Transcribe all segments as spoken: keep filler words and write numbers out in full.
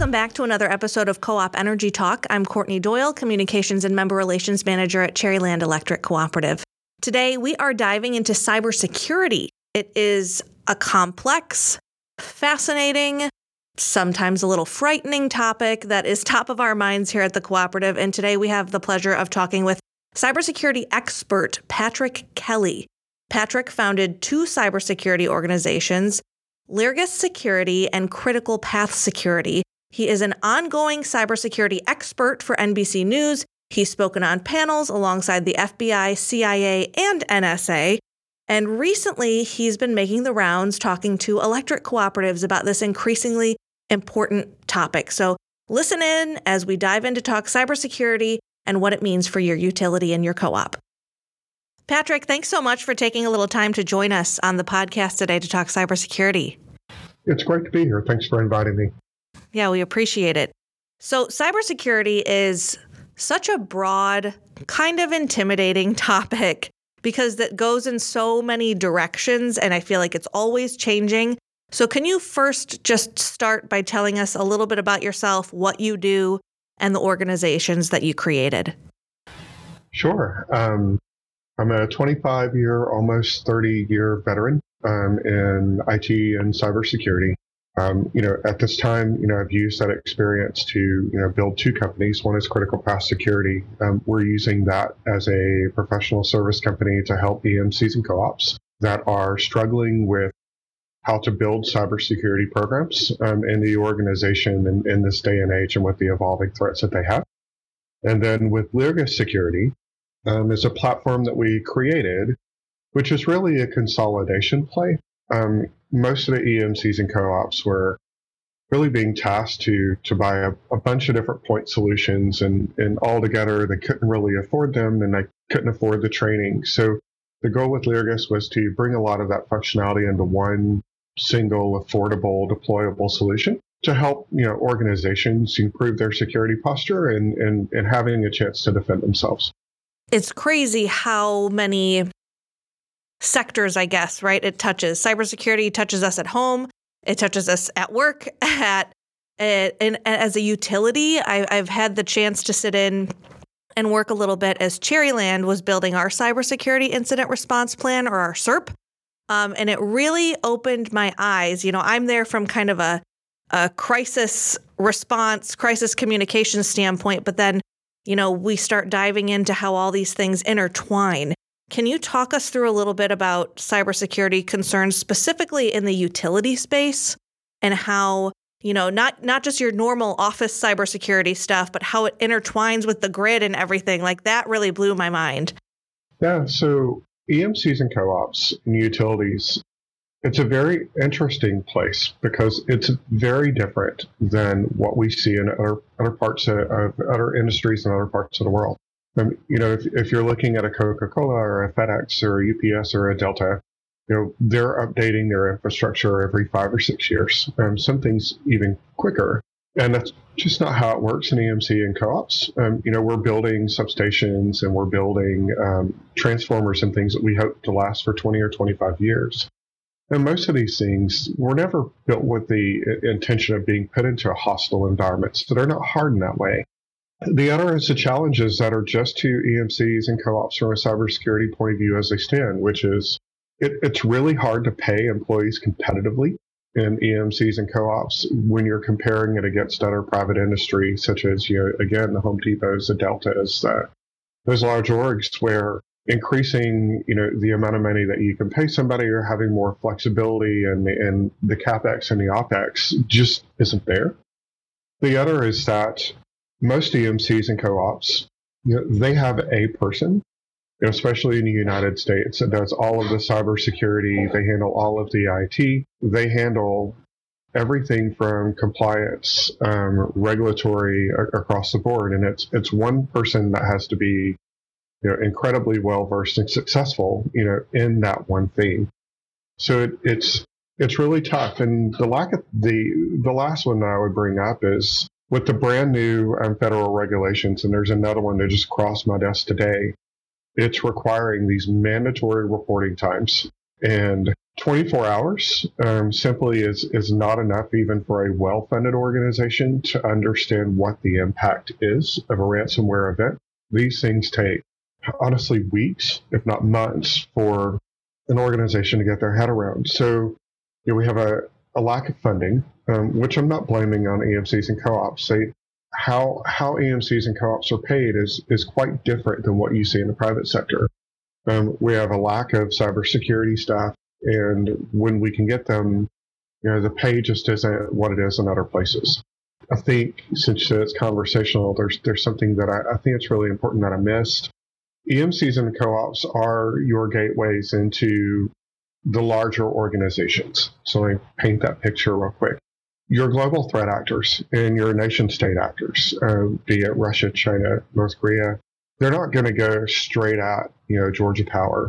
Welcome back to another episode of Co-op Energy Talk. I'm Courtney Doyle, Communications and Member Relations Manager at Cherryland Electric Cooperative. Today, we are diving into cybersecurity. It is a complex, fascinating, sometimes a little frightening topic that is top of our minds here at the cooperative. And today we have the pleasure of talking with cybersecurity expert Patrick Kelly. Patrick founded two cybersecurity organizations, Lyrgus Security and Critical Path Security. He is an ongoing cybersecurity expert for N B C News. He's spoken on panels alongside the F B I, C I A, and N S A. And recently, he's been making the rounds talking to electric cooperatives about this increasingly important topic. So listen in as we dive in to talk cybersecurity and what it means for your utility and your co-op. Patrick, thanks so much for taking a little time to join us on the podcast today to talk cybersecurity. It's great to be here. Thanks for inviting me. Yeah, we appreciate it. So cybersecurity is such a broad, kind of intimidating topic because that goes in so many directions, and I feel like it's always changing. So can you first just start by telling us a little bit about yourself, what you do, and the organizations that you created? Sure. Um, I'm a twenty-five-year, almost thirty-year veteran um, in I T and cybersecurity. Um, you know, at this time, you know, I've used that experience to, you know, build two companies. One is Critical Path Security. Um, we're using that as a professional service company to help E M Cs and co-ops that are struggling with how to build cybersecurity programs um, in the organization in, in this day and age and with the evolving threats that they have. And then with Lyrgus Security, um, is a platform that we created, which is really a consolidation play. Um, most of the E M Cs and co-ops were really being tasked to to buy a, a bunch of different point solutions, and, and all together they couldn't really afford them, and they couldn't afford the training. So the goal with Lyrgus was to bring a lot of that functionality into one single, affordable, deployable solution to help, you know, organizations improve their security posture and, and, and having a chance to defend themselves. It's crazy how many sectors, I guess, right? It touches cybersecurity, touches us at home, it touches us at work, at, at and as a utility. I, I've had the chance to sit in and work a little bit as Cherryland was building our cybersecurity incident response plan, or our S I R P. Um, and it really opened my eyes. You know, I'm there from kind of a, a crisis response, crisis communication standpoint, but then, you know, we start diving into how all these things intertwine. Can you talk us through a little bit about cybersecurity concerns specifically in the utility space, and how, you know, not not just your normal office cybersecurity stuff, but how it intertwines with the grid and everything? Like, that really blew my mind. Yeah, so E M Cs and co-ops and utilities, it's a very interesting place because it's very different than what we see in other, other parts of, of other industries and other parts of the world. Um, you know, if, if you're looking at a Coca-Cola or a FedEx or a U P S or a Delta, you know, they're updating their infrastructure every five or six years. Um, some things even quicker. And that's just not how it works in E M C and co-ops. Um, you know, we're building substations and we're building um, transformers and things that we hope to last for twenty or twenty-five years. And most of these things were never built with the intention of being put into a hostile environment. So they're not hardened that way. The other is the challenges that are just to E M Cs and co-ops from a cybersecurity point of view as they stand, which is it, it's really hard to pay employees competitively in E M Cs and co-ops when you're comparing it against other private industry, such as, you know, again, the Home Depots, the Deltas, uh, those large orgs where increasing, you know, the amount of money that you can pay somebody or having more flexibility and the, and the CapEx and the OpEx just isn't there. The other is that most E M Cs and co-ops, you know, they have a person, you know, especially in the United States, that does all of the cybersecurity. They handle all of the I T. They handle everything from compliance, um, regulatory a- across the board. And it's it's one person that has to be, you know, incredibly well versed and successful, you know, in that one theme. So it, it's it's really tough. And the lack of the the last one that I would bring up is with the brand new um, federal regulations, and there's another one that just crossed my desk today. It's requiring these mandatory reporting times. And twenty-four hours um, simply is, is not enough even for a well-funded organization to understand what the impact is of a ransomware event. These things take, honestly, weeks, if not months, for an organization to get their head around. So you know, we have a, a lack of funding, um, which I'm not blaming on E M Cs and co-ops. They, how how E M Cs and co-ops are paid is is quite different than what you see in the private sector. Um, we have a lack of cybersecurity staff, and when we can get them, you know, the pay just isn't what it is in other places. I think since it's conversational, there's there's something that I, I think it's really important that I missed. E M Cs and co-ops are your gateways into the larger organizations. So let me paint that picture real quick. Your global threat actors and your nation state actors, uh, be it Russia, China, North Korea, they're not going to go straight at, you know, Georgia Power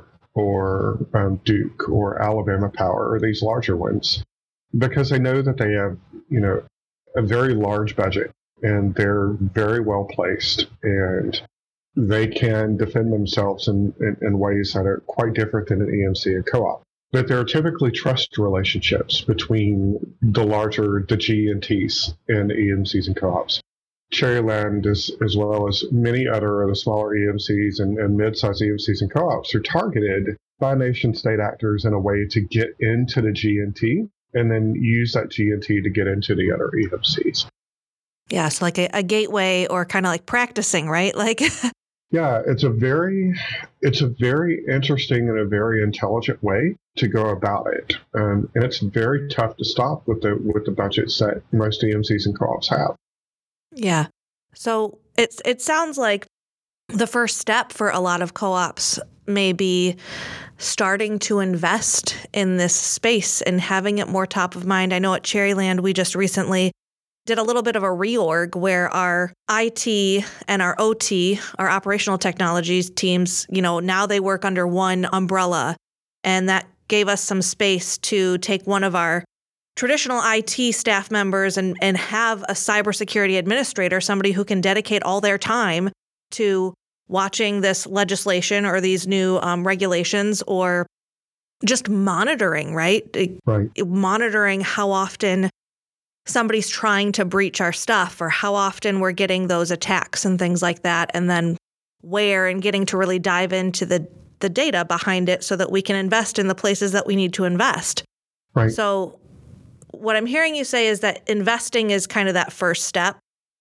or um, Duke or Alabama Power or these larger ones, because they know that they have, you know, a very large budget and they're very well placed and they can defend themselves in, in, in ways that are quite different than an E M C and co-op. But there are typically trust relationships between the larger, the G and Ts and E M Cs and co-ops. Cherryland, as, as well as many other of the smaller E M Cs and, and mid-sized E M Cs and co-ops, are targeted by nation-state actors in a way to get into the G and T and then use that G and T to get into the other E M Cs. Yeah, so like a, a gateway or kind of like practicing, right? Like, yeah, it's a very, it's a very interesting and a very intelligent way to go about it, um, and it's very tough to stop with the with the budgets that most E M Cs and co-ops have. Yeah, so it's it sounds like the first step for a lot of co-ops may be starting to invest in this space and having it more top of mind. I know at Cherryland we just recently did a little bit of a reorg where our I T and our O T, our operational technologies teams, you know, now they work under one umbrella. And that gave us some space to take one of our traditional I T staff members and, and have a cybersecurity administrator, somebody who can dedicate all their time to watching this legislation or these new um, regulations or just monitoring, right? Right. Monitoring how often somebody's trying to breach our stuff or how often we're getting those attacks and things like that, and then where, and getting to really dive into the, the data behind it so that we can invest in the places that we need to invest. Right. So what I'm hearing you say is that investing is kind of that first step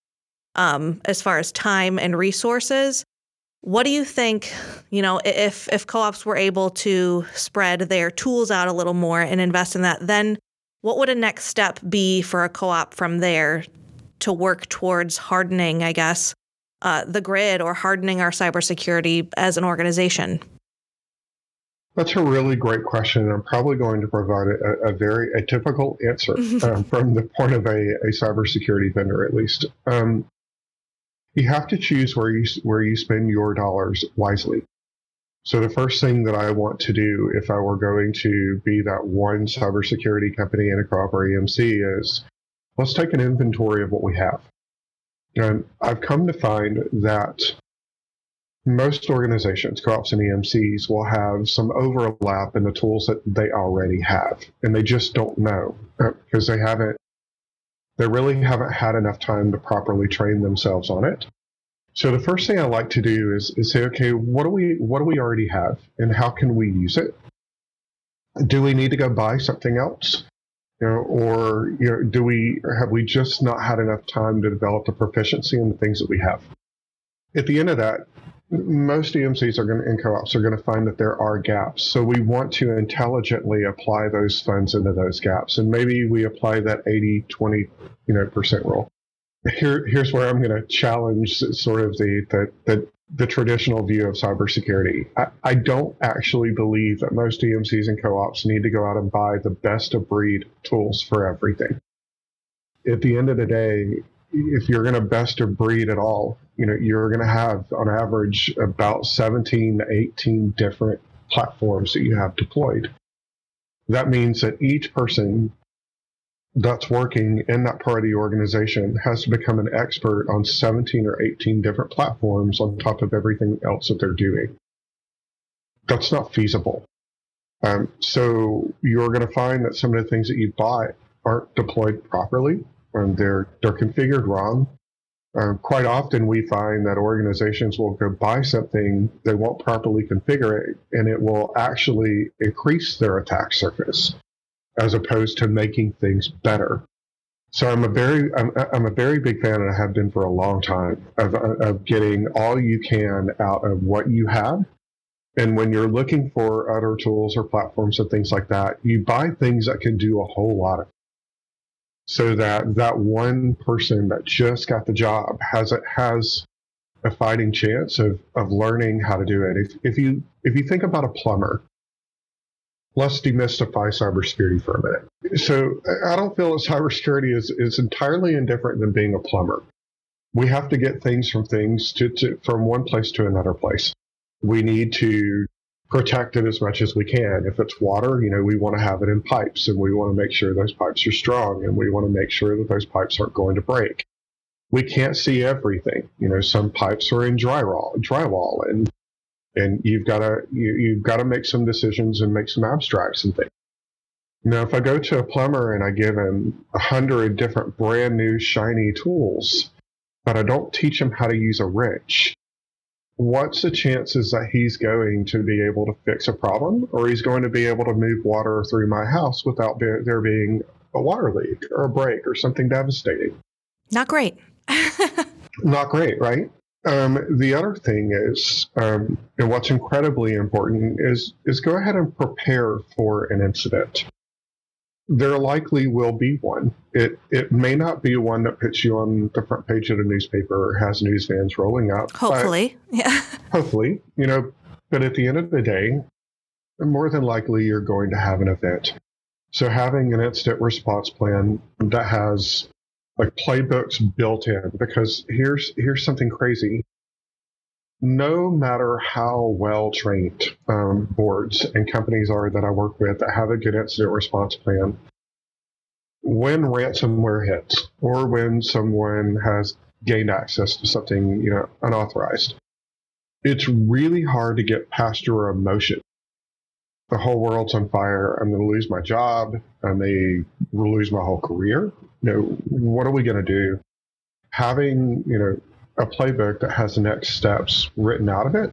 um, as far as time and resources. What do you think, you know, if if co-ops were able to spread their tools out a little more and invest in that, then what would a next step be for a co-op from there to work towards hardening, I guess, uh, the grid or hardening our cybersecurity as an organization? That's a really great question. I'm probably going to provide a, a very a typical answer um, from the point of a, a cybersecurity vendor, at least. Um, you have to choose where you where you spend your dollars wisely. So the first thing that I want to do if I were going to be that one cybersecurity company in a co-op or E M C is let's take an inventory of what we have. And I've come to find that most organizations, co-ops and E M Cs, will have some overlap in the tools that they already have, and they just don't know because they haven't, they really haven't had enough time to properly train themselves on it. So the first thing I like to do is, is say, okay, what do we what do we already have, and how can we use it? Do we need to go buy something else, you know, or you know, do we have we just not had enough time to develop the proficiency in the things that we have? At the end of that, most E M Cs are going to, and co-ops are going to find that there are gaps. So we want to intelligently apply those funds into those gaps, and maybe we apply that eighty twenty, you know, percent rule. Here, here's where I'm going to challenge sort of the, the, the, the traditional view of cybersecurity. I, I don't actually believe that most E M Cs and co-ops need to go out and buy the best of breed tools for everything. At the end of the day, if you're going to best of breed at all, you know, you're going to have on average about seventeen to eighteen different platforms that you have deployed. That means that each person that's working in that part of the organization has to become an expert on seventeen or eighteen different platforms on top of everything else that they're doing. That's not feasible. Um, so you're going to find that some of the things that you buy aren't deployed properly, and they're they're configured wrong. Um, quite often, we find that organizations will go buy something, they won't properly configure it, and it will actually increase their attack surface as opposed to making things better. So I'm a very I'm, I'm a very big fan, and I have been for a long time, of, of getting all you can out of what you have. And when you're looking for other tools or platforms and things like that, you buy things that can do a whole lot of it. So that that one person that just got the job has a, has a fighting chance of, of learning how to do it. If, if you if you think about a plumber, let's demystify cybersecurity for a minute. So I don't feel that cybersecurity is, is entirely indifferent than being a plumber. We have to get things from things to, to from one place to another place. We need to protect it as much as we can. If it's water, you know, we want to have it in pipes, and we want to make sure those pipes are strong, and we want to make sure that those pipes aren't going to break. We can't see everything. You know, some pipes are in drywall, drywall, and and you've got to you, you've got to make some decisions and make some abstracts and things. Now, if I go to a plumber and I give him a hundred different brand new shiny tools, but I don't teach him how to use a wrench, what's the chances that he's going to be able to fix a problem, or he's going to be able to move water through my house without be- there being a water leak or a break or something devastating? Not great. Not great, right? Um, the other thing is, um, and what's incredibly important is, is go ahead and prepare for an incident. There likely will be one. It it may not be one that puts you on the front page of the newspaper or has news vans rolling up. Hopefully, yeah. Hopefully, you know, but at the end of the day, more than likely you're going to have an event. So having an incident response plan that has like playbooks built in, because here's here's something crazy. No matter how well trained um, boards and companies are that I work with that have a good incident response plan, when ransomware hits or when someone has gained access to something, you know, unauthorized, it's really hard to get past your emotion. The whole world's on fire. I'm going to lose my job. I may lose my whole career. You know, what are we going to do? Having, you know, a playbook that has the next steps written out of it,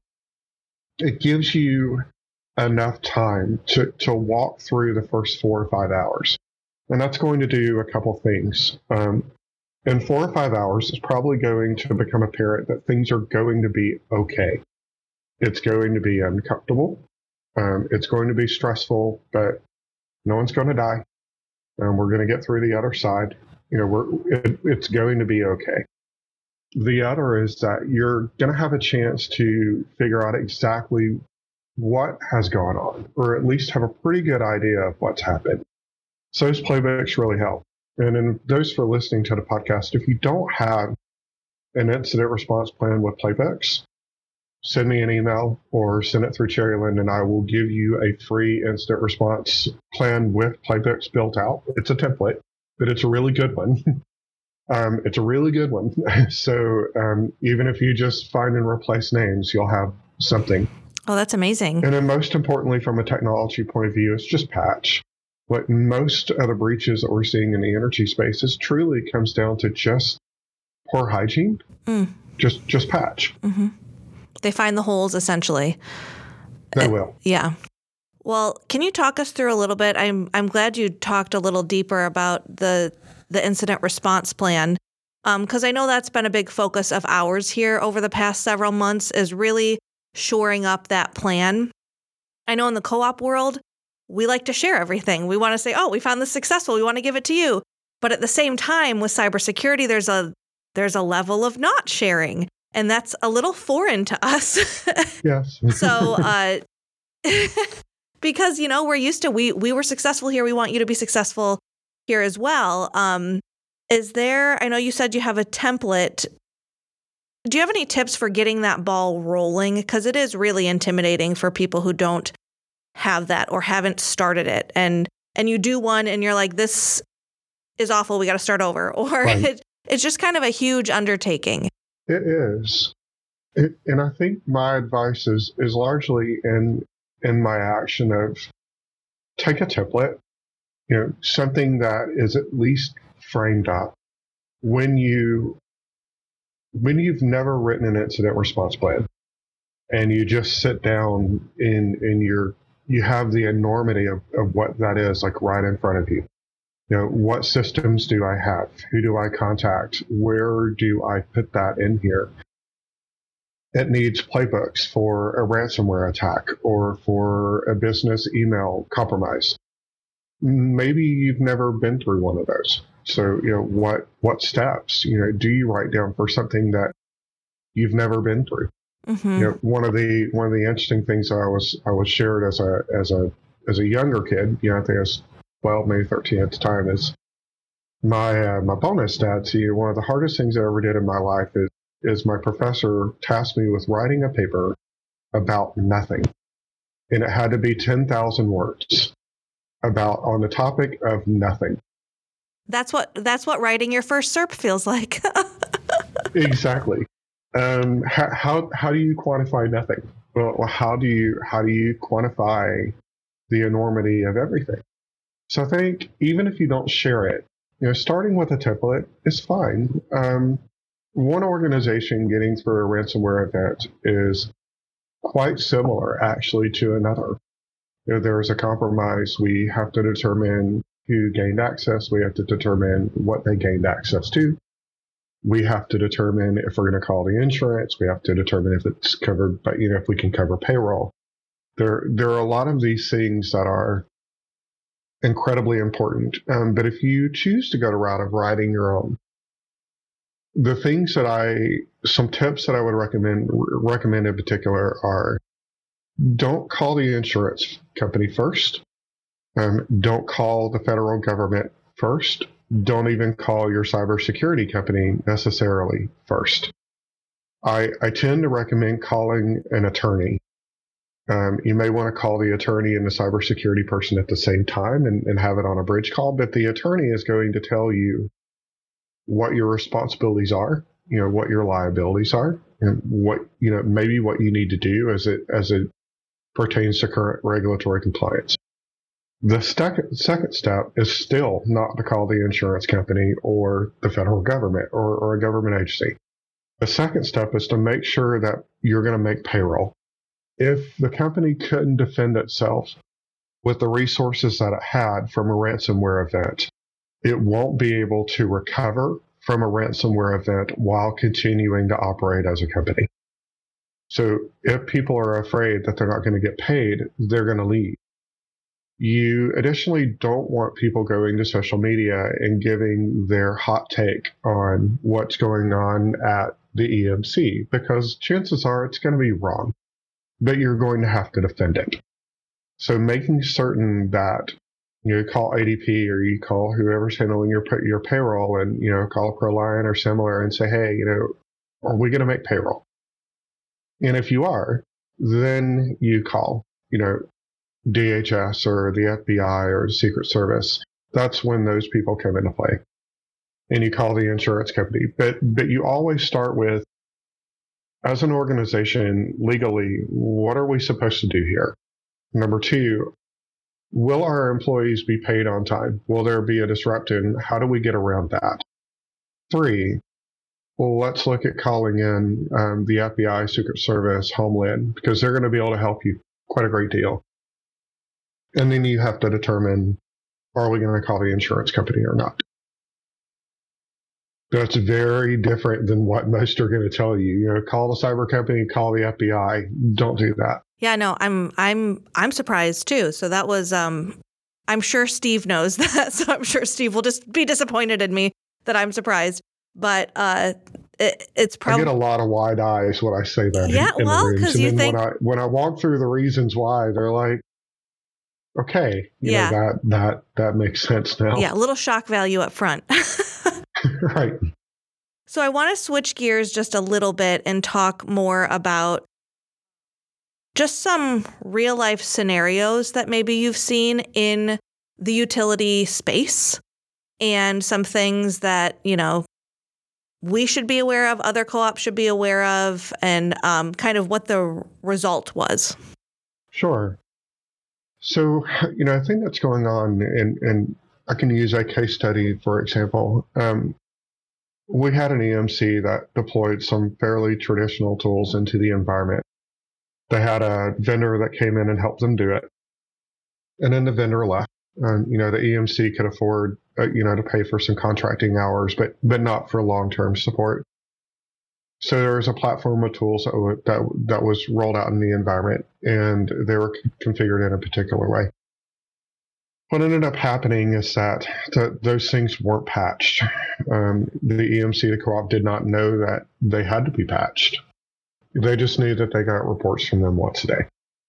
it gives you enough time to, to walk through the first four or five hours. And that's going to do a couple things. Um, in four or five hours, it's probably going to become apparent that things are going to be okay. It's going to be uncomfortable. Um, it's going to be stressful, but no one's going to die. And we're going to get through the other side. You know, we're it, it's going to be okay. The other is that you're going to have a chance to figure out exactly what has gone on, or at least have a pretty good idea of what's happened. So those playbooks really help. And then those for listening to the podcast, if you don't have an incident response plan with playbooks, send me an email or send it through Cherryland, and I will give you a free incident response plan with playbooks built out. It's a template, but it's a really good one. Um, it's a really good one. So um, even if you just find and replace names, you'll have something. Oh, that's amazing. And then most importantly, from a technology point of view, it's just patch. Like most of the breaches that we're seeing in the energy spaces truly comes down to just poor hygiene. Mm. Just just patch. Mm-hmm. They find the holes, essentially. They will. Uh, yeah. Well, can you talk us through a little bit? I'm I'm glad you talked a little deeper about the the incident response plan, because um, I know that's been a big focus of ours here over the past several months, is really shoring up that plan. I know in the co-op world, we like to share everything. We want to say, oh, we found this successful. We want to give it to you. But at the same time, with cybersecurity, there's a there's a level of not sharing. And that's a little foreign to us. Yes. So, uh, because, you know, we're used to, we we were successful here. We want you to be successful here as well. Um, is there, I know you said you have a template. Do you have any tips for getting that ball rolling? Because it is really intimidating for people who don't have that or haven't started it. And and you do one and you're like, this is awful. We got to start over. Or right. it, it's just kind of a huge undertaking. It is. It, and I think my advice is, is largely in in my action of take a template, you know, something that is at least framed up. When you when you've never written an incident response plan, and you just sit down in in your you have the enormity of, of what that is, like right in front of you. You know, what systems do I have? Who do I contact? Where do I put that in here? It needs playbooks for a ransomware attack or for a business email compromise. Maybe you've never been through one of those. So, you know, what what steps, you know, do you write down for something that you've never been through? Mm-hmm. You know, one of the one of the interesting things I was I was shared as a as a as a younger kid, you know, I think I was twelve, maybe thirteen at the time, is my uh, my bonus stats. You know, one of the hardest things I ever did in my life is is my professor tasked me with writing a paper about nothing, and it had to be ten thousand words about on the topic of nothing. That's what that's what writing your first S E R P feels like. Exactly. Um, how, how how do you quantify nothing? Well, how do you how do you quantify the enormity of everything? So I think even if you don't share it, you know, starting with a template is fine. Um, one organization getting through a ransomware event is quite similar, actually, to another. You know, there is a compromise. We have to determine who gained access. We have to determine what they gained access to. We have to determine if we're going to call the insurance. We have to determine if it's covered, but you know, if we can cover payroll. There, there are a lot of these things that are incredibly important. Um, but if you choose to go the route of writing your own, the things that I, some tips that I would recommend recommend in particular are: don't call the insurance company first. Um, don't call the federal government first. Don't even call your cybersecurity company necessarily first. I, I tend to recommend calling an attorney. Um, you may want to call the attorney and the cybersecurity person at the same time and, and have it on a bridge call, but the attorney is going to tell you what your responsibilities are, you know, what your liabilities are, and what, you know, maybe what you need to do as it as it pertains to current regulatory compliance. The second, second step is still not to call the insurance company or the federal government or, or a government agency. The second step is to make sure that you're going to make payroll. If the company couldn't defend itself with the resources that it had from a ransomware event, it won't be able to recover from a ransomware event while continuing to operate as a company. So if people are afraid that they're not going to get paid, they're going to leave. You additionally don't want people going to social media and giving their hot take on what's going on at the E M C, because chances are it's going to be wrong, but you're going to have to defend it. So making certain that you know, call A D P or you call whoever's handling your your payroll, and you know, call ProLiant or similar and say, hey, you know, are we going to make payroll? And if you are, then you call, you know, D H S or the F B I or the Secret Service. That's when those people come into play. And you call the insurance company. But but you always start with, as an organization, legally, what are we supposed to do here? Number two, will our employees be paid on time? Will there be a disruption? How do we get around that? Three, well, let's look at calling in um, the F B I, Secret Service, Homeland, because they're going to be able to help you quite a great deal. And then you have to determine, are we going to call the insurance company or not? That's very different than what most are going to tell you. You know, call the cyber company, call the F B I. Don't do that. Yeah, no, I'm I'm I'm surprised too. So that was um I'm sure Steve knows that. So I'm sure Steve will just be disappointed in me that I'm surprised. But uh it, it's probably I get a lot of wide eyes when I say that. Yeah, in, in well, because you then think when I when I walk through the reasons why, they're like, okay, you yeah. know, that that that makes sense now. Yeah, a little shock value up front. Right. So I want to switch gears just a little bit and talk more about just some real life scenarios that maybe you've seen in the utility space, and some things that, you know, we should be aware of, other co-ops should be aware of, and um, kind of what the result was. Sure. So, you know, I think that's going on, and, and I can use a case study, for example. Um, we had an E M C that deployed some fairly traditional tools into the environment. They had a vendor that came in and helped them do it. And then the vendor left. Um, you know, the E M C could afford, uh, you know, to pay for some contracting hours, but but not for long-term support. So there was a platform of tools that, w- that that was rolled out in the environment, and they were c- configured in a particular way. What ended up happening is that th- those things weren't patched. Um, the E M C, the co-op, did not know that they had to be patched. They just knew that they got reports from them once a day.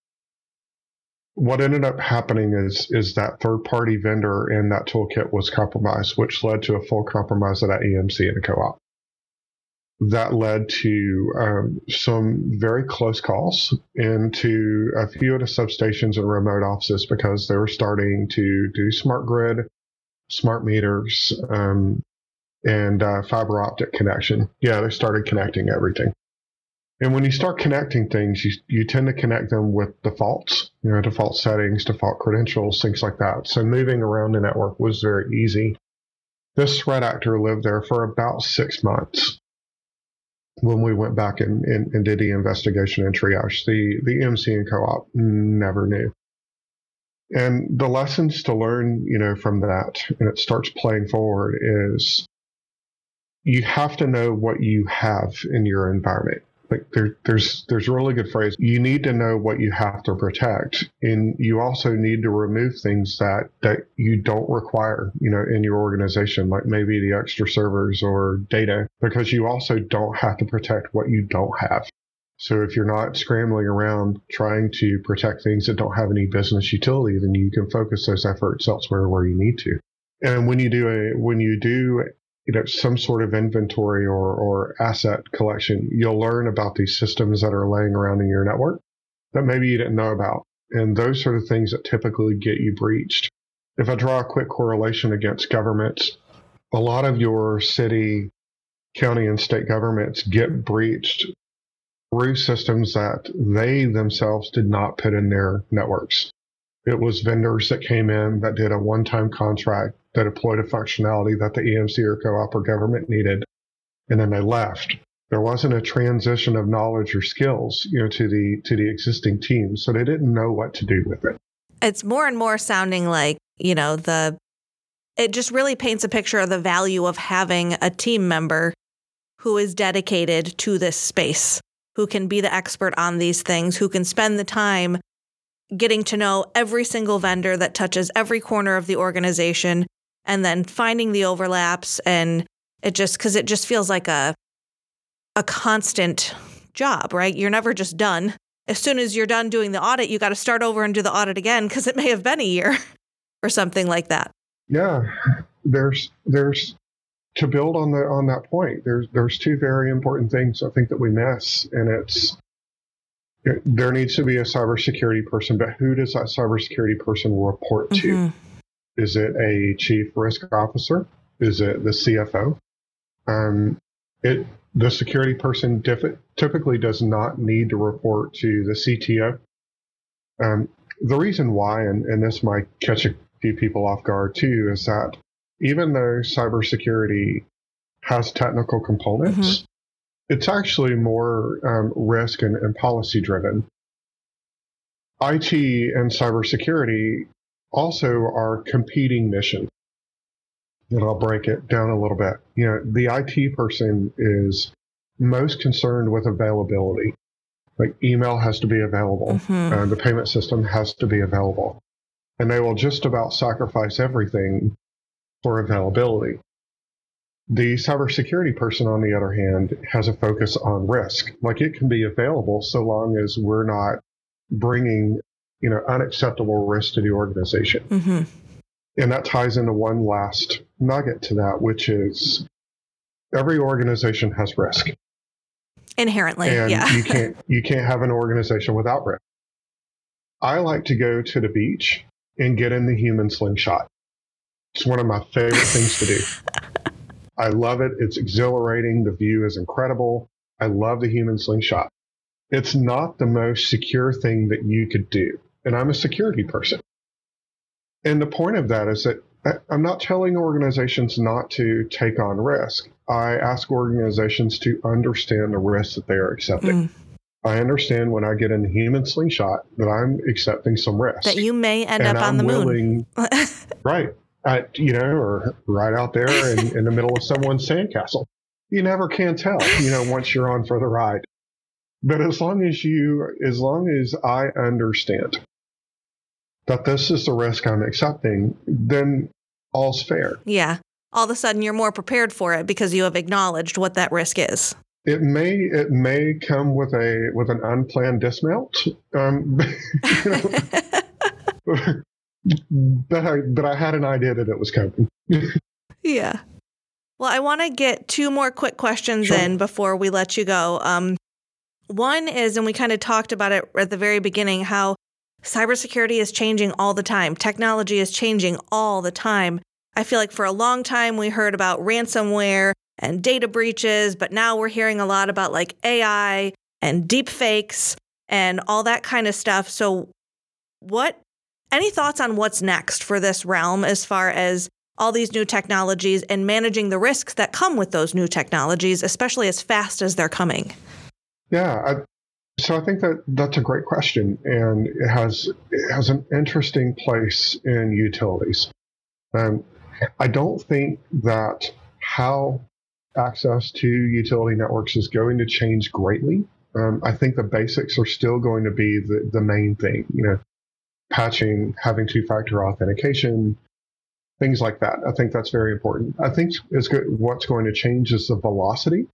What ended up happening is is that third-party vendor in that toolkit was compromised, which led to a full compromise of that E M C and the co-op. That led to um, some very close calls into a few of the substations and remote offices because they were starting to do smart grid, smart meters, um, and uh, fiber optic connection. Yeah, they started connecting everything. And when you start connecting things, you, you tend to connect them with defaults, you know, default settings, default credentials, things like that. So moving around the network was very easy. This threat actor lived there for about six months when we went back and, and, and did the investigation and triage. The, the E M C and co-op never knew. And the lessons to learn, you know, from that, and it starts playing forward, is you have to know what you have in your environment. Like there, there's there's a really good phrase. You need to know what you have to protect, and you also need to remove things that that you don't require, you know, in your organization, like maybe the extra servers or data, because you also don't have to protect what you don't have. So if you're not scrambling around trying to protect things that don't have any business utility, then you can focus those efforts elsewhere where you need to. And when you do a when you do you know, some sort of inventory or, or asset collection, you'll learn about these systems that are laying around in your network that maybe you didn't know about. And those are the things that typically get you breached. If I draw a quick correlation against governments, a lot of your city, county, and state governments get breached through systems that they themselves did not put in their networks. It was vendors that came in that did a one-time contract that deployed a functionality that the E M C or co-op or government needed, and then they left. There wasn't a transition of knowledge or skills, you know, to the to the existing team, so they didn't know what to do with it. It's more and more sounding like, you know, the it just really paints a picture of the value of having a team member who is dedicated to this space, who can be the expert on these things, who can spend the time getting to know every single vendor that touches every corner of the organization, and then finding the overlaps. And it just, because it just feels like a a constant job, right? You're never just done. As soon as you're done doing the audit, you got to start over and do the audit again because it may have been a year or something like that. Yeah, there's there's to build on the on that point. There's there's two very important things I think that we miss, and it's there needs to be a cybersecurity person, but who does that cybersecurity person report to? Mm-hmm. Is it a chief risk officer? Is it the C F O? Um, it the security person diff- typically does not need to report to the C T O. Um, the reason why, and, and this might catch a few people off guard too, is that even though cybersecurity has technical components, mm-hmm. it's actually more um, risk and, and policy driven. I T and cybersecurity also are competing missions. And I'll break it down a little bit. You know, the I T person is most concerned with availability. Like email has to be available. Mm-hmm. Uh, the payment system has to be available. And they will just about sacrifice everything for availability. The cybersecurity person, on the other hand, has a focus on risk. Like it can be available so long as we're not bringing, you know, unacceptable risk to the organization. Mm-hmm. And that ties into one last nugget to that, which is every organization has risk. Inherently, and yeah. you can't you can't have an organization without risk. I like to go to the beach and get in the human slingshot. It's one of my favorite things to do. I love it. It's exhilarating. The view is incredible. I love the human slingshot. It's not the most secure thing that you could do. and I'm a security person. And the point of that is that I'm not telling organizations not to take on risk. I ask organizations to understand the risks that they are accepting. Mm. I understand when I get in the human slingshot that I'm accepting some risk. That you may end and up on I'm the willing, moon. Right. At, you know, or right out there in, in the middle of someone's sandcastle. You never can tell, you know, once you're on for the ride. But as long as you, as long as I understand that this is the risk I'm accepting, then all's fair. Yeah. All of a sudden you're more prepared for it because you have acknowledged what that risk is. It may it may come with a with an unplanned dismount, um, you know, but I but I had an idea that it was coming. Yeah. Well, I want to get two more quick questions Sure. in before we let you go. Um, one is, and we kind of talked about it at the very beginning, how cybersecurity is changing all the time. Technology is changing all the time. I feel like for a long time we heard about ransomware and data breaches, but now we're hearing a lot about like A I and deep fakes and all that kind of stuff. So what, any thoughts on what's next for this realm as far as all these new technologies and managing the risks that come with those new technologies, especially as fast as they're coming? Yeah, I, so I think that that's a great question, and it has it has an interesting place in utilities. Um, I don't think that how access to utility networks is going to change greatly. Um, I think the basics are still going to be the, the main thing, you know, patching, having two-factor authentication, things like that. I think that's very important. I think it's good. What's going to change is the velocity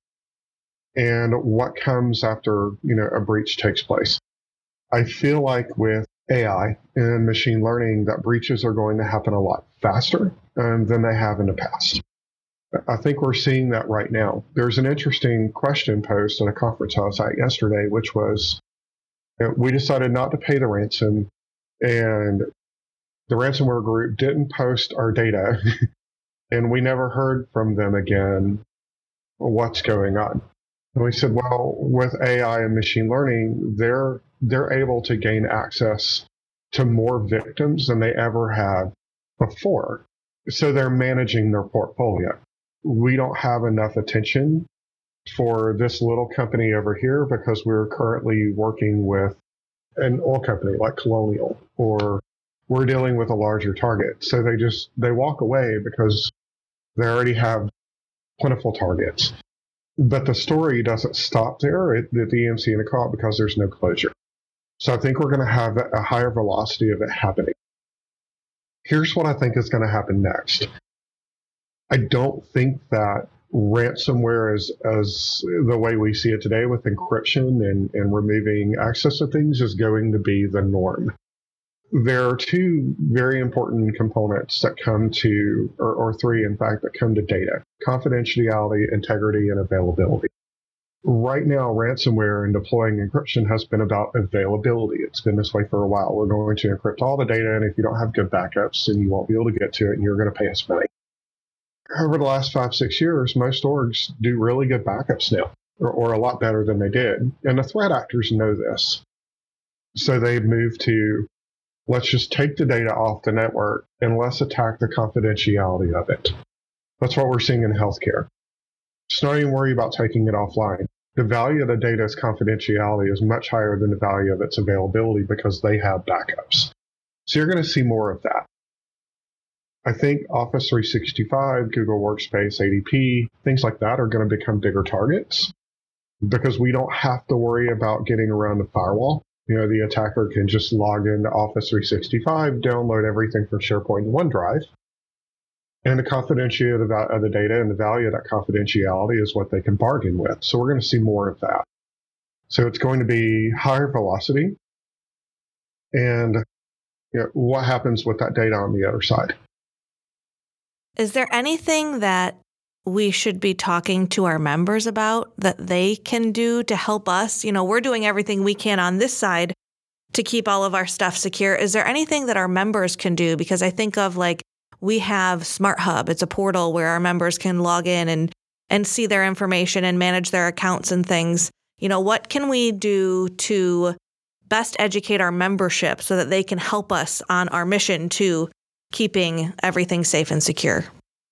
and what comes after, you know, a breach takes place. I feel like with A I and machine learning that breaches are going to happen a lot faster um, than they have in the past. I think we're seeing that right now. There's an interesting question posed at a conference I was at yesterday, which was, you know, we decided not to pay the ransom, and the ransomware group didn't post our data, and we never heard from them again what's going on. And we said, well, with A I and machine learning, they're they're able to gain access to more victims than they ever have before. So they're managing their portfolio. We don't have enough attention for this little company over here because we're currently working with an oil company like Colonial, or we're dealing with a larger target. So they just, they walk away because they already have plentiful targets. But the story doesn't stop there at the E M C and the co-op because there's no closure. So I think we're going to have a higher velocity of it happening. Here's what I think is going to happen next. I don't think that ransomware is, as the way we see it today with encryption and, and removing access to things is going to be the norm. There are two very important components that come to, or, or three, in fact, that come to data: confidentiality, integrity, and availability. Right now, ransomware and deploying encryption has been about availability. It's been this way for a while. We're going to encrypt all the data, and if you don't have good backups, then you won't be able to get to it, and you're going to pay us money. Over the last five, six years, most orgs do really good backups now, or, or a lot better than they did. And the threat actors know this. So they've moved to, let's just take the data off the network and let's attack the confidentiality of it. That's what we're seeing in healthcare. Just not even worry about taking it offline. The value of the data's confidentiality is much higher than the value of its availability because they have backups. So you're going to see more of that. I think Office three sixty-five, Google Workspace, A D P, things like that are going to become bigger targets because we don't have to worry about getting around the firewall. You know, the attacker can just log into Office three sixty-five, download everything from SharePoint and OneDrive, and the confidentiality of the, of the data and the value of that confidentiality is what they can bargain with. So we're going to see more of that. So it's going to be higher velocity, and you know, what happens with that data on the other side. Is there anything that we should be talking to our members about that they can do to help us? You know, we're doing everything we can on this side to keep all of our stuff secure. Is there anything that our members can do? Because I think of like, we have Smart Hub. It's a portal where our members can log in and, and see their information and manage their accounts and things. You know, what can we do to best educate our membership so that they can help us on our mission to keeping everything safe and secure?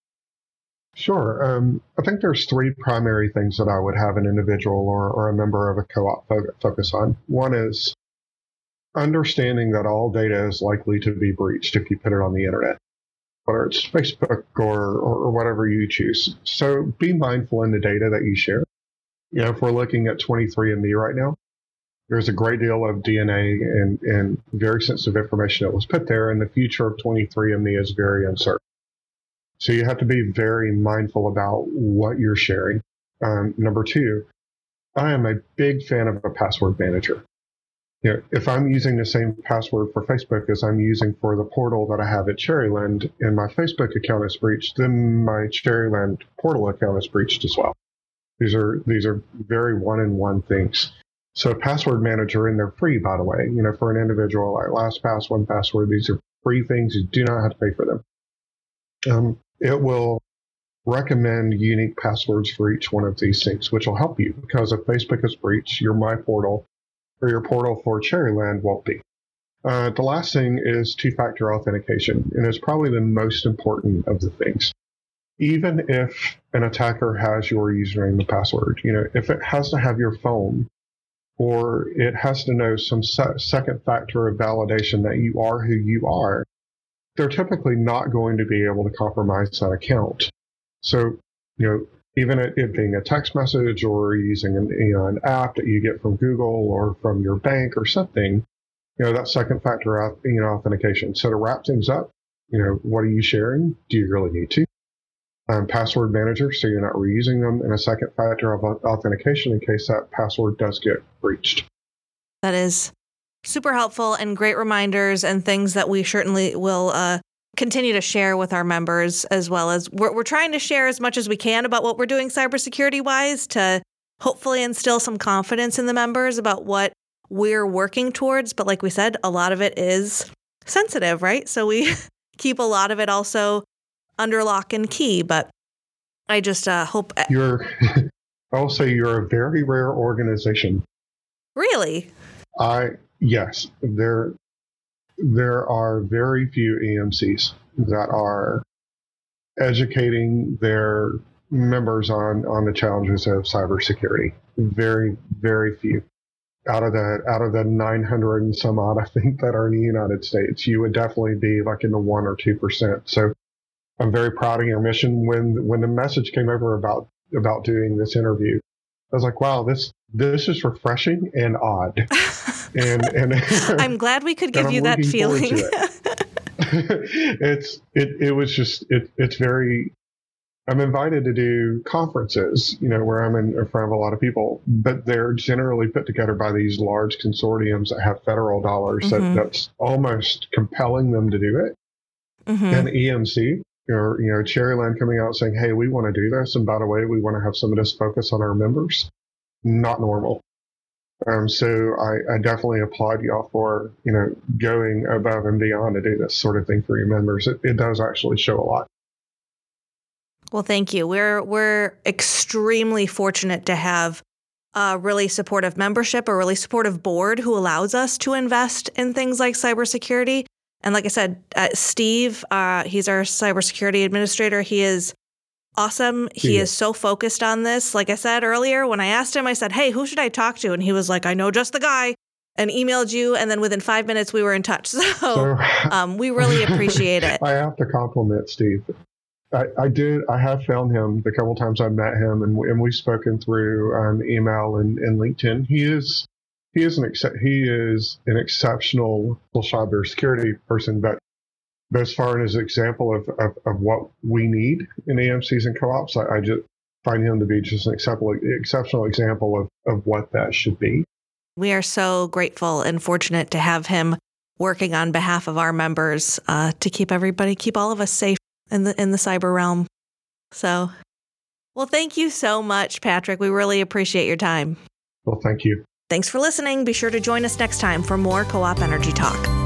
Sure. Um, I think there's three primary things that I would have an individual or, or a member of a co-op fo- focus on. One is understanding that all data is likely to be breached if you put it on the internet, whether it's Facebook or, or, or whatever you choose. So be mindful in the data that you share. You know, if we're looking at twenty-three and me right now, there's a great deal of D N A and, and very sensitive information that was put there, and the future of twenty-three and me is very uncertain. So you have to be very mindful about what you're sharing. Um, number two, I am a big fan of a password manager. You know, if I'm using the same password for Facebook as I'm using for the portal that I have at Cherryland, and my Facebook account is breached, then my Cherryland portal account is breached as well. These are these are very one-in-one things. So password manager, and they're free, by the way. You know, for an individual like LastPass, one Password, these are free things. You do not have to pay for them. Um, it will recommend unique passwords for each one of these things, which will help you, because if Facebook is breached, your My Portal or your portal for Cherryland won't be. Uh, the last thing is two-factor authentication, and it's probably the most important of the things. Even if an attacker has your username and password, you know, if it has to have your phone, or it has to know some se- second factor of validation that you are who you are, they're typically not going to be able to compromise that account. So, you know, even it, it being a text message or using an, you know, an app that you get from Google or from your bank or something, you know, that second factor you know, authentication. So to wrap things up, you know, what are you sharing? Do you really need to? Um, password manager, so you're not reusing them, and a second factor of authentication in case that password does get breached. That is super helpful and great reminders and things that we certainly will uh, continue to share with our members, as well as we're, we're trying to share as much as we can about what we're doing cybersecurity wise to hopefully instill some confidence in the members about what we're working towards. But like we said, a lot of it is sensitive, right? So we keep a lot of it also under lock and key. But I just uh, hope you're. I'll say you're a very rare organization. Really? I yes, there there are very few E M Cs that are educating their members on on the challenges of cybersecurity. Very, very few. Out of the out of the nine hundred and some odd, I think, that are in the United States, you would definitely be like in the one or two percent. So I'm very proud of your mission. When when the message came over about about doing this interview, I was like, wow, this this is refreshing and odd. And and I'm glad we could give you that feeling. It. it's it it was just it it's very. I'm invited to do conferences, you know, where I'm in, in front of a lot of people, but they're generally put together by these large consortiums that have federal dollars mm-hmm. that, that's almost compelling them to do it. Mm-hmm. And E M C, or, you know, Cherryland coming out saying, hey, we want to do this. And by the way, we want to have some of this focus on our members. Not normal. Um, so I, I definitely applaud y'all for, you know, going above and beyond to do this sort of thing for your members. It, it does actually show a lot. Well, thank you. We're we're extremely fortunate to have a really supportive membership, a really supportive board who allows us to invest in things like cybersecurity. And like I said, uh, Steve, uh, he's our cybersecurity administrator. He is awesome. He yeah. is so focused on this. Like I said earlier, when I asked him, I said, hey, who should I talk to? And he was like, I know just the guy, and emailed you. And then within five minutes, we were in touch. So, so um, we really appreciate it. I have to compliment Steve. I, I did. I have found him the couple times I've met him, and, and we've spoken through um, email and, and LinkedIn. He is he is an ex- he is an exceptional cybersecurity person, but but as far as an example of, of, of what we need in E M Cs and co-ops, I, I just find him to be just an exceptional exceptional example of, of what that should be. We are so grateful and fortunate to have him working on behalf of our members uh, to keep everybody, keep all of us safe in the in the cyber realm. So, well, thank you so much, Patrick. We really appreciate your time. Well, thank you. Thanks for listening. Be sure to join us next time for more Co-op Energy Talk.